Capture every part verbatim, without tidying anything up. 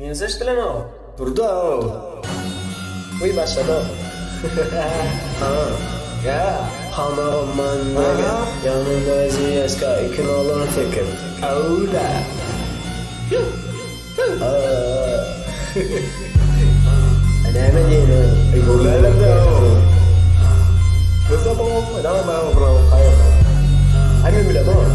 Meni seçtiler o. Durdu o. Uy başladı. Ha. Ya. Hamamman nega. Yanında Z S K iki nolun fikir. Aula. Ana medina. يقول لا لا لا بس ابغى انا ما ابغى خير انا من الامان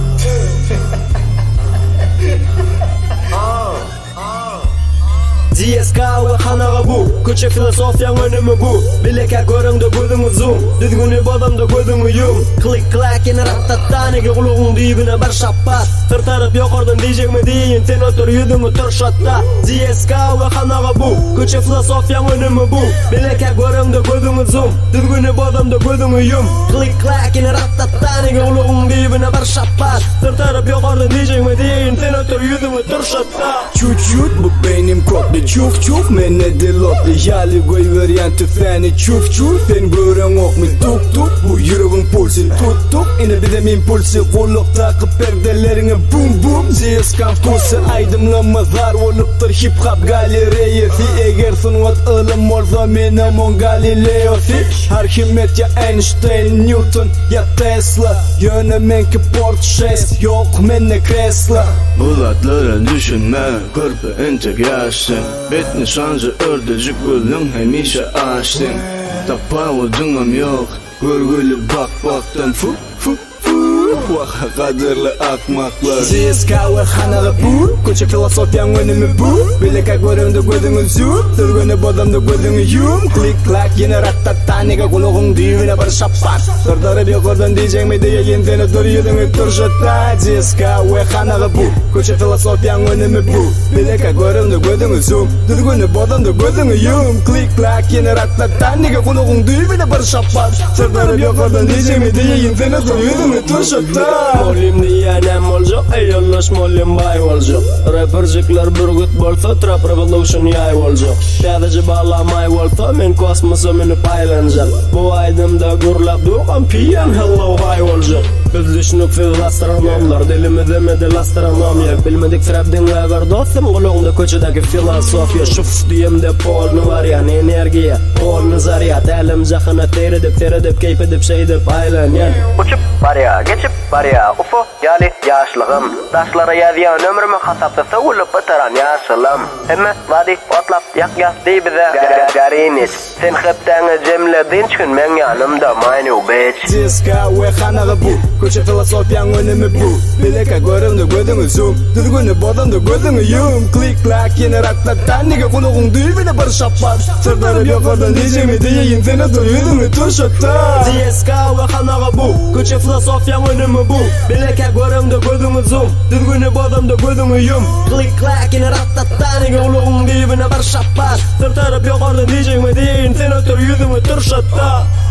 Z S K ve xanaga bu Ko'cha filosofiyan önümü bu Bileka görüngde gözüngü zoom Düzgünü bodamda gözüngü yum Klik klak yine rattattaniga Qulug'un dibine bir şappat Tırtarıp yoqordan diyecekmi deyin Sen otur yudungu tur şotta Z S K ve xanaga bu Ko'cha filosofiyan önümü bu Bileka görüngde gözüngü zoom Düzgünü bodamda gözüngü yum Klik klak yine rattattaniga Qulug'un dibine bir şappat Tırtarıp yoqordan diyecekmi deyin Sen otur yudungu tur şotta Чуть-чуть bu benim kodlu Çuf çuf mene dilotlu Yali goy veriyen tüfeğini çuf çuf Fen gören ok mi tuk tuk Bu yüreğin pulsi tut tuk Yine bir de min pulsi Kulluk takıp perdelerine bum bum Z S K pulsi aydınlamazlar Oluptur hip hop galeriyesi Eğer sunvat ılım olsa menemon Galileosi Archimet ya Einstein Newton ya Tesla Yönemen ki Porsche Yok menne Chrysler Bulatlara düşünme Kırpı entegrasyon Betni sancı ördecik gülün hemişe açtın Tapavudunum yok Görgülü bak baktan fu fu fu Vaha kadirli akmaklar Z S K ve xanaga bu Ko'cha filosofiyan önümü bu Bileka görüngde gözüngü zoom Düzgünü bodamda gözüngü yum Klik klak yine rattattaniga Qulug'un dibine bir şappat Tırtarıp yoqordan diyecekmi deyin Seni dur yudungu tur şotta Z S K ve xanaga bu Ko'cha filosofiyan önümü bu Bileka görüngde gözüngü zoom Düzgünü bodamda gözüngü yum Klik klak yine rattattaniga Qulug'un dibine bir şappat Tırtarıp yoqordan diyecekmi deyin Seni dur yudungu tur şotta Molim diyenem olacak, eyyollaş molim bay olacak Rappercikler burgut bolsa, trap revolution yay olacak Tədəci bağlamay olsa, men kosmosa minip aylanacak Bu aydımda gurlap doğan P M hello high olacak Biz düşünüp fil astronomlar, dilimizde medel astronomiya Bilmedik trap dinlever dostum, qulug'da ko'chadagi filosofiya Şuf diyemde polni var yani energiya Polni zaryat, elim jahana teridip, teridip, keyp edip, şey edip aylanyan Uçup var ya, geçip var ya, ufo gali yaşlığım Taşlara yazıyan ömrümü hasapta savulup bitiren yaşılım Hemme vadi otlap yak yas dey bize Gariniz Sen hepteni cemledin çünkü men yanımda maynu bitch Z S K ve xanaga bu Ko'cha filosofiyan önümü bu Bileka görüngde gözüngü zoom Düzgünü bodamda gözüngü yum Klik klak yine rattattaniga Qulug'un dibine bir şappat Tırtarıp yoqordan diyecekmi deyin Seni dur yudungu tur şotta Z S K ve xanaga bu Ko'cha filosofiyan önümü bu Bileka görüngde gözüngü zoom Düzgünü bodamda gözüngü yum Klik klak yine rattattaniga Qulug'un dibine bir şappat Tırtarıp yoqordan diyecekmi deyin Seni otur yudungu tur şotta